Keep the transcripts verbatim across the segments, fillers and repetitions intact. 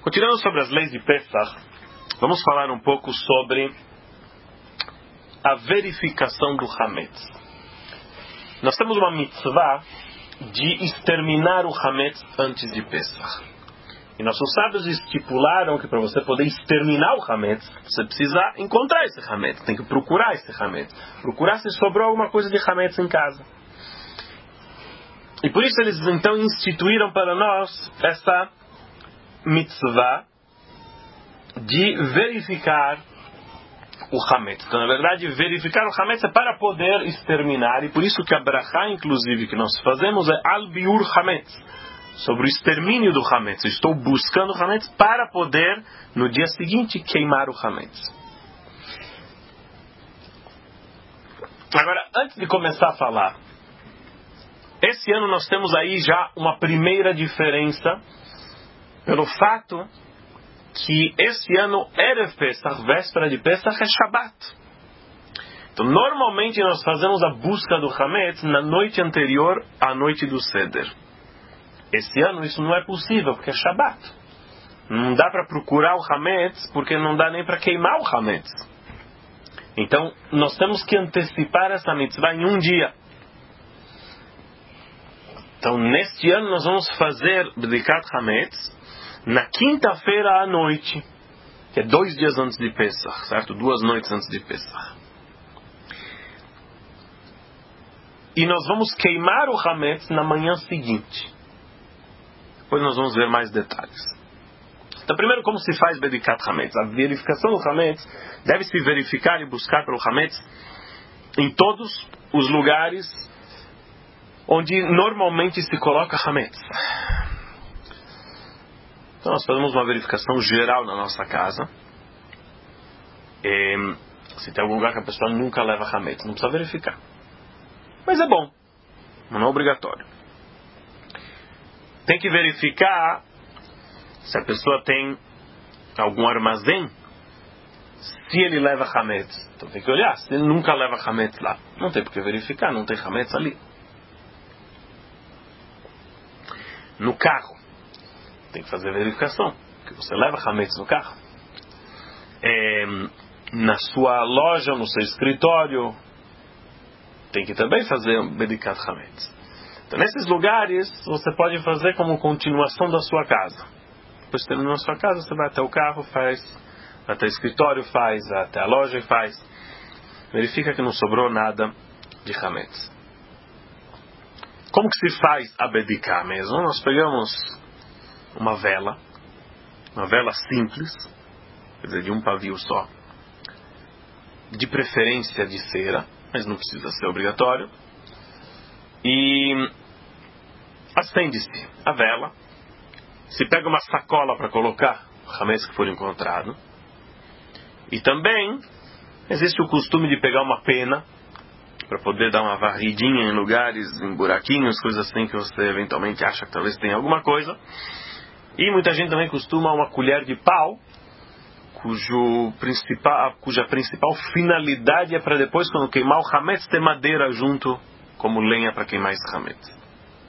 Continuando sobre as leis de Pesach, vamos falar um pouco sobre a verificação do Hametz. Nós temos uma mitzvah de exterminar o Hametz antes de Pesach. E nossos sábios estipularam que para você poder exterminar o Hametz, você precisa encontrar esse Hametz, tem que procurar esse Hametz, procurar se sobrou alguma coisa de Hametz em casa. E por isso eles então instituíram para nós essa mitzvah de verificar o Hametz. Então, na verdade, verificar o Hametz é para poder exterminar, e por isso que a brachá, inclusive, que nós fazemos é al-biur Hametz, sobre o extermínio do Hametz. Eu estou buscando o Hametz para poder, no dia seguinte, queimar o Hametz. Agora, antes de começar a falar, esse ano nós temos aí já uma primeira diferença pelo fato que esse ano Erev Pesach, véspera de Pesach, é Shabbat. Então, normalmente nós fazemos a busca do Hametz na noite anterior à noite do Seder. Esse ano isso não é possível, porque é Shabbat. Não dá para procurar o Hametz, porque não dá nem para queimar o Hametz. Então, nós temos que antecipar essa mitzvah em um dia. Então, neste ano nós vamos fazer Bdikat Hametz na quinta-feira à noite, que é dois dias antes de Pesach, certo? Duas noites antes de Pesach. E nós vamos queimar o Hametz na manhã seguinte. Depois nós vamos ver mais detalhes. Então, primeiro, como se faz Bedikat Hametz? A verificação do Hametz deve se verificar e buscar pelo Hametz em todos os lugares onde normalmente se coloca Hametz. Então nós fazemos uma verificação geral na nossa casa. E, se tem algum lugar que a pessoa nunca leva Hametz, não precisa verificar. Mas é bom, não é obrigatório. Tem que verificar se a pessoa tem algum armazém, se ele leva Hametz. Então tem que olhar, se ele nunca leva Hametz lá, não tem por que verificar, não tem Hametz ali. No carro, tem que fazer verificação, porque você leva Hametz no carro. É, na sua loja, no seu escritório, tem que também fazer um Bedikat Hametz. Então, nesses lugares, você pode fazer como continuação da sua casa. Depois de terminar a sua casa, você vai até o carro, faz, vai até o escritório, faz, vai até a loja e faz. Verifica que não sobrou nada de Hametz. Como que se faz a Bediká mesmo? Nós pegamos uma vela, uma vela simples, quer dizer, de um pavio só, de preferência de cera, mas não precisa ser obrigatório, e acende-se a vela, se pega uma sacola para colocar o Hametz que for encontrado, e também existe o costume de pegar uma pena para poder dar uma varridinha em lugares, em buraquinhos, coisas assim que você eventualmente acha que talvez tenha alguma coisa. E muita gente também costuma uma colher de pau, cujo principal, cuja principal finalidade é para depois, quando queimar o Hametz, ter madeira junto como lenha para queimar esse Hametz.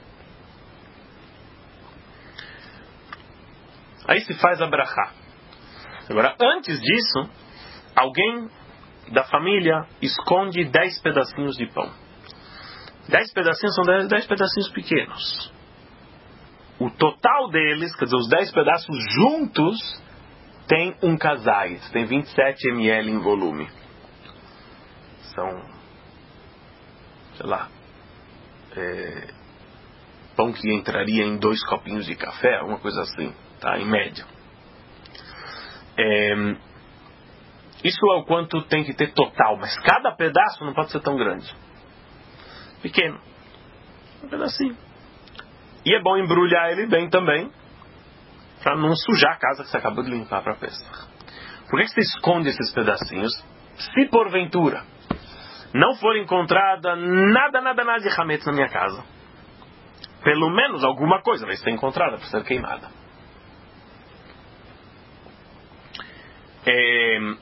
Aí se faz a brachá. Agora, antes disso, alguém da família esconde dez pedacinhos de pão. Dez pedacinhos são dez, dez pedacinhos pequenos. O total deles, quer dizer, os dez pedaços juntos, tem um kazait, tem vinte e sete mililitros em volume. São, sei lá, é, pão que entraria em dois copinhos de café, alguma coisa assim, tá? Em média. É, isso é o quanto tem que ter total, mas cada pedaço não pode ser tão grande. Pequeno. Um pedacinho. E é bom embrulhar ele bem também, para não sujar a casa que você acabou de limpar para a Pesach. Por que você esconde esses pedacinhos? Se porventura não for encontrada nada, nada, nada de Hametz na minha casa, pelo menos alguma coisa vai ser encontrada para ser queimada. É...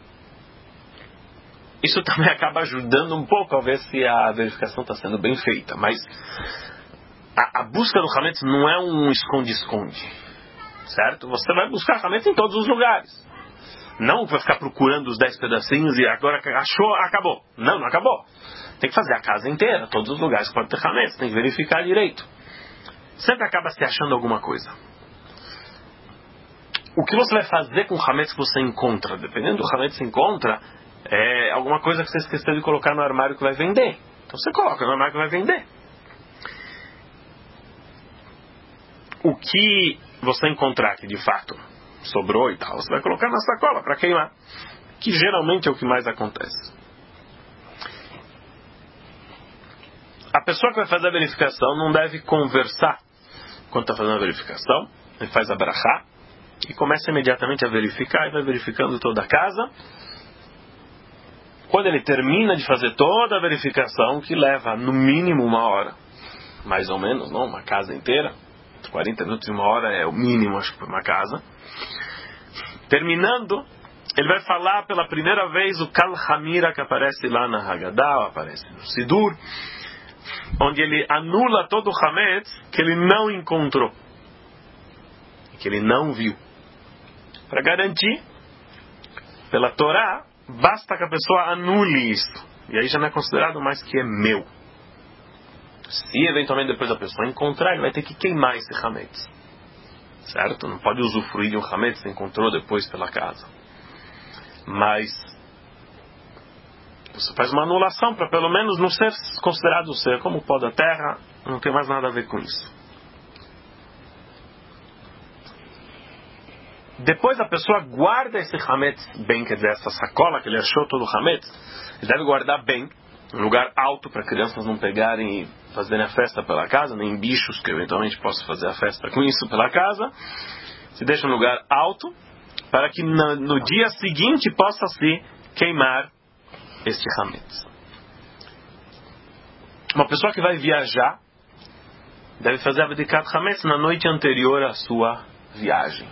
Isso também acaba ajudando um pouco a ver se a verificação está sendo bem feita. Mas a, a busca do Hametz não é um esconde-esconde. certo? Você vai buscar Hametz em todos os lugares. Não vai ficar procurando os dez pedacinhos e agora achou, acabou. Não, não acabou. Tem que fazer a casa inteira, todos os lugares que pode ter Hametz, tem que verificar direito. Sempre acaba se achando alguma coisa. O que você vai fazer com o Hametz que você encontra? Dependendo do Hametz que você encontra, é alguma coisa que você esqueceu de colocar no armário que vai vender. Então você coloca no armário que vai vender. O que você encontrar que de fato sobrou e tal, você vai colocar na sacola para queimar. Que geralmente é o que mais acontece. A pessoa que vai fazer a verificação não deve conversar quando está fazendo a verificação. Ele faz a brachá e começa imediatamente a verificar e vai verificando toda a casa. Quando ele termina de fazer toda a verificação, que leva no mínimo uma hora, mais ou menos, não, uma casa inteira, quarenta minutos e uma hora é o mínimo, acho que para uma casa. Terminando, ele vai falar pela primeira vez o Kal Hamira que aparece lá na Haggadah, aparece no Sidur, onde ele anula todo o Hametz que ele não encontrou, que ele não viu. Para garantir, pela Torá, basta que a pessoa anule isso. E aí já não é considerado mais que é meu. Se eventualmente depois a pessoa encontrar, ele vai ter que queimar esse Hametz. Certo? Não pode usufruir de um Hametz que encontrou depois pela casa. Mas você faz uma anulação para pelo menos não ser considerado ser como o pó da terra, não tem mais nada a ver com isso. Depois a pessoa guarda esse Hametz bem, quer dizer, essa sacola que ele achou todo o Hametz, ele deve guardar bem, em um lugar alto para crianças não pegarem e fazerem a festa pela casa, nem bichos que eventualmente possam fazer a festa com isso pela casa. Se deixa em um lugar alto para que no, no dia seguinte possa se queimar este Hametz. Uma pessoa que vai viajar deve fazer a Bedikat Hametz na noite anterior à sua viagem.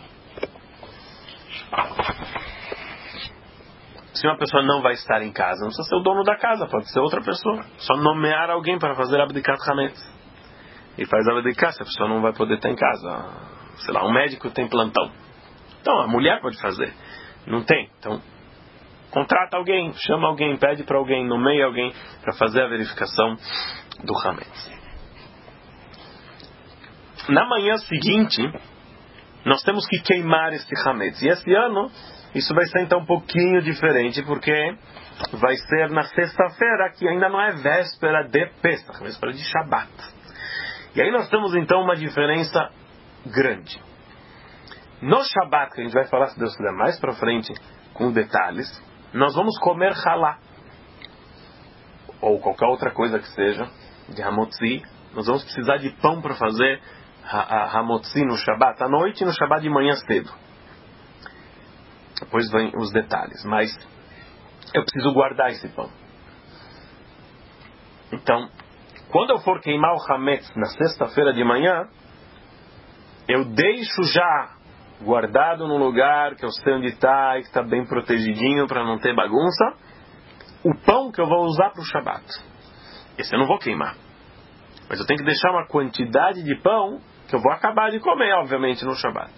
Se uma pessoa não vai estar em casa, não precisa ser o dono da casa, pode ser outra pessoa. Só nomear alguém para fazer a Bedikat Hametz. E faz a Bedikat, se a pessoa não vai poder estar em casa. Sei lá, um médico tem plantão. Então, a mulher pode fazer. Não tem. Então, contrata alguém, chama alguém, pede para alguém, nomeia alguém para fazer a verificação do Hametz. Na manhã seguinte, nós temos que queimar este Hametz. E esse ano, isso vai ser então um pouquinho diferente, porque vai ser na sexta-feira, que ainda não é véspera de Pesach, véspera de Shabbat. E aí nós temos então uma diferença grande. No Shabbat, que a gente vai falar, se Deus quiser, mais para frente, com detalhes, nós vamos comer halá, ou qualquer outra coisa que seja, de hamotzi. Nós vamos precisar de pão para fazer hamotzi no Shabbat à noite e no Shabbat de manhã cedo. Depois vem os detalhes, mas eu preciso guardar esse pão. Então, quando eu for queimar o Hametz na sexta-feira de manhã, eu deixo já guardado num lugar que eu sei onde está e que está bem protegidinho para não ter bagunça, o pão que eu vou usar para o Shabbat. Esse eu não vou queimar. Mas eu tenho que deixar uma quantidade de pão que eu vou acabar de comer, obviamente, no Shabbat.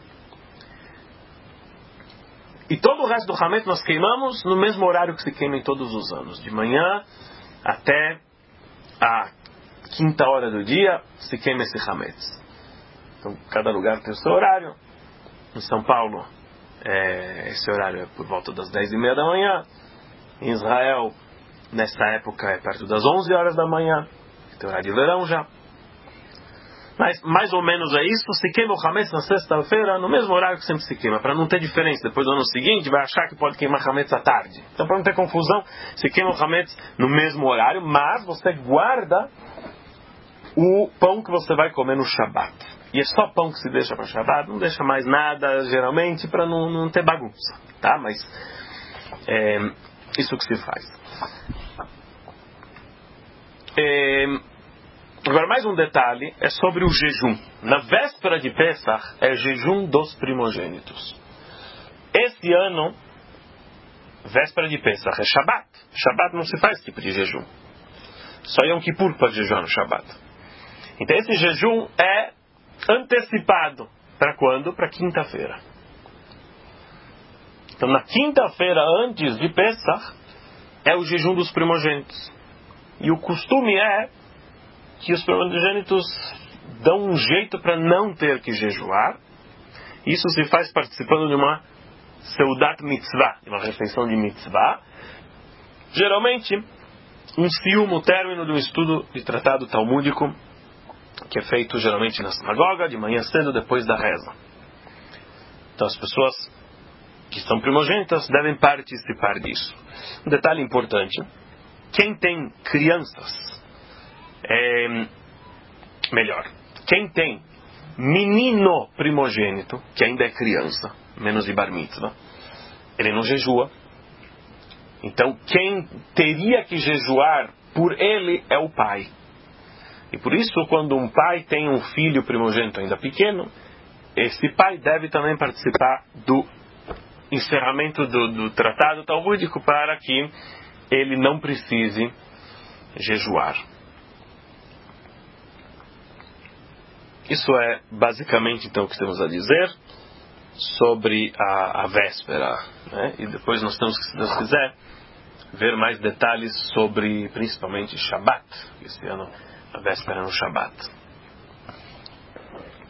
E todo o resto do Hametz nós queimamos no mesmo horário que se queima em todos os anos. De manhã até a quinta hora do dia se queima esse Hametz. Então, cada lugar tem o seu horário. Em São Paulo, é, esse horário é por volta das dez e meia da manhã. Em Israel, nessa época, é perto das onze horas da manhã. Tem horário de verão já. Mas, mais ou menos é isso. Se queima o Hametz na sexta-feira, no mesmo horário que sempre se queima. Para não ter diferença. Depois do ano seguinte, vai achar que pode queimar Hametz à tarde. Então, para não ter confusão, se queima o Hametz no mesmo horário, mas você guarda o pão que você vai comer no Shabbat. E é só pão que se deixa para Shabbat, não deixa mais nada, geralmente, para não, não ter bagunça. Tá? Mas é isso que se faz. É, agora, mais um detalhe é sobre o jejum. Na véspera de Pesach, é jejum dos primogênitos. Esse ano, véspera de Pesach é Shabbat. Shabbat não se faz tipo de jejum. Só Yom Kippur pode jejuar no Shabbat. Então, esse jejum é antecipado Para quando? Para quinta-feira. Então, na quinta-feira antes de Pesach, é o jejum dos primogênitos. E o costume é que os primogênitos dão um jeito para não ter que jejuar. Isso se faz participando de uma seudat mitzvah, de uma refeição de mitzvah. Geralmente, um sium, o término de um estudo de tratado talmúdico, que é feito geralmente na sinagoga, de manhã cedo, depois da reza. Então as pessoas que são primogênitas devem participar disso. Um detalhe importante: quem tem crianças, é, melhor, quem tem menino primogênito, que ainda é criança, menos de bar mitzvah, ele não jejua. Então quem teria que jejuar por ele é o pai. E por isso, quando um pai tem um filho primogênito ainda pequeno, esse pai deve também participar do encerramento do, do tratado talmúdico para que ele não precise jejuar. Isso é basicamente então o que temos a dizer sobre a, a véspera, né? E depois nós temos que, se Deus quiser, ver mais detalhes sobre principalmente Shabat. Esse ano a véspera no Shabat.